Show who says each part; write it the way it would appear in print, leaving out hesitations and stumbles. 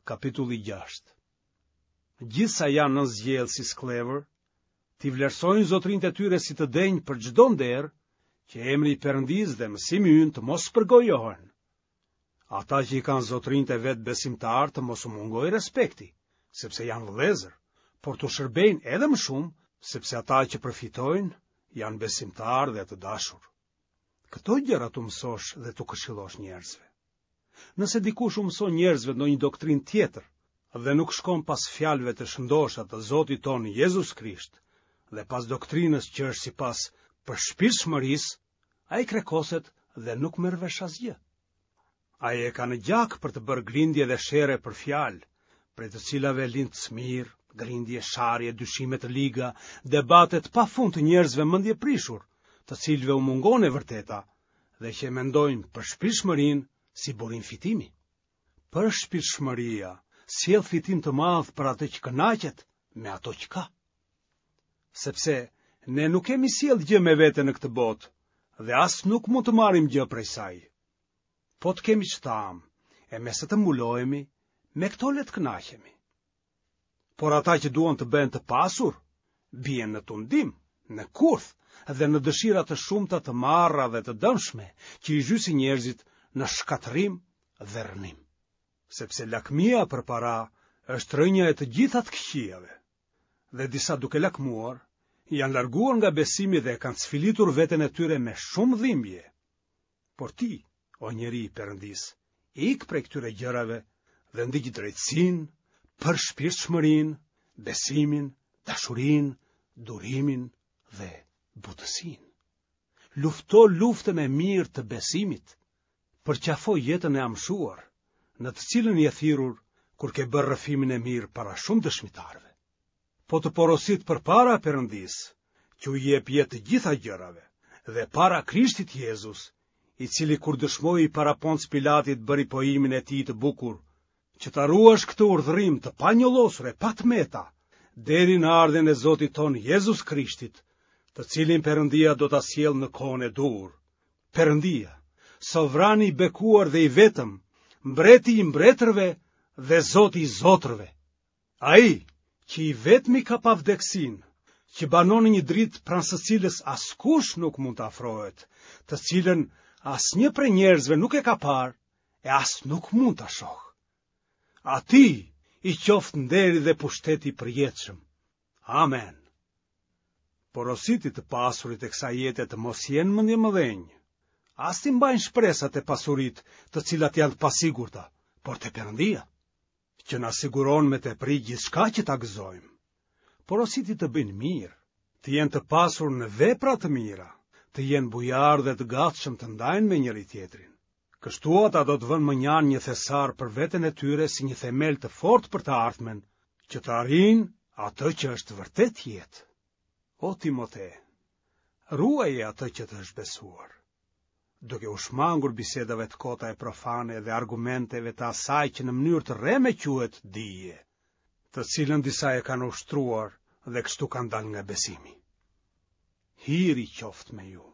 Speaker 1: Kapitulli 6. Gjithsa janë në zgjellë si sklevër, t'i vlerësojnë zotrinjtë e tyre si të denjë për çdo nder, që emri i Perëndis dhe mësimi ynë të mos përgojohen. Ata që i kanë zotrinjtë e vetë besimtar të mos u mungoj respekti, sepse janë vëllezër, por të shërbejnë edhe më shumë, sepse ata që përfitojnë janë besimtar dhe të dashur. Këto gjëra tu mësosh dhe tu këshillosh njerëzve. Nëse dikush u mëson njerëzve ndonjë doktrinë tjetër dhe nuk shkon pas fjalëve të shëndosha të Zotit tonë Jezus Krisht dhe pas doktrinës që është sipas përshpirtshmërisë, ai krekoset dhe nuk merr vesh asgjë. Ai e ka në gjak për të bërë grindje dhe shere për fjalë, prej të cilave lind smir, grindje, sharje, dyshime të liga, debatet pafund të njerëzve mendje prishur, të cilëve u mungon e vërteta dhe që mendojnë përshpirtshmërinë si burim fitimi. Përshpirtshmëria sjell fitim të madh për atë që kënaqet me ato që ka. Sepse ne nuk kemi sjell gjë me vete në këtë botë, dhe as nuk mund të marrim gjë prej saj. Po të kemi çtam, e me se të mbulohemi, me këto le të kënaqemi. Por ata që duan të bëhen të pasur, bien në tundim, në kurth dhe në dëshira të shumta të marra dhe të dëmshme, që i zhysin njerëzit në shkatërim dhe rënim. Sepse lakmia përpara është rënja e të gjitha të këqijave, dhe disa duke lakmuar, janë larguar nga besimi dhe kanë sfilitur veten e tyre me shumë dhimbje. Por ti, o njeri i Perëndis, ik prej këtyre gjërave dhe ndiq drejtësinë, përshpirtshmërinë, besimin, dashurinë, durimin dhe butësinë. Lufto luftën e mirë të besimit, përqafo jetën e amshuar, në të cilën je thirrur kur ke bërë rrëfimin e mirë para shumë dëshmitarëve. Po të porosit përpara Perëndis, që u jep jetë të gjitha gjërave, dhe para Krishtit Jezus, i cili kur dëshmoi para Ponc Pilatit bëri pojimin e tij të bukur, që ta ruash këtë urdhërim të panjollosur e patmeta, deri në ardhen e Zotit ton Jezus Krishtit, të cilin Perëndia do ta sjellë në kohën e dur. Perëndia, sovrani i bekuar dhe i vetëm, mbreti i mbretërve dhe Zoti i zotrëve. Ai që i vetmi ka pavdeksin, që banon një dritë pranë së cilës askush nuk mund të afrohet, të cilën asnjë prej njerëzve nuk e ka parë e as nuk mund ta shohë. Atij i qoftë nderi dhe pushteti përjetshëm. Amen. Porositi të pasurit e kësaj jete të mos jenë mendje mëdhenj, as t'i mbajnë shpresat e pasurit të cilat janë të pasigurta, por te Perëndia, që na siguron me tepri gjithçka që ta gëzojmë. Porositi të bëjnë mirë, të jenë të pasur në vepra të mira, të jenë bujar dhe të gatshëm të ndajnë me njëri tjetrin. Kështu ata do të vënë mënjan një thesar për veten e tyre si një themel të fortë për të ardhmen, që të arrijnë atë që është vërtet jetë. O Timote, ruaje atë që të është besuar, duke u shmangur bisedave të kota e profane dhe argumenteve të asaj që në mënyrë të rreme quhet dije, të cilën disa e kanë ushtruar dhe kështu kanë dalë nga besimi. Hiri qoftë me ju.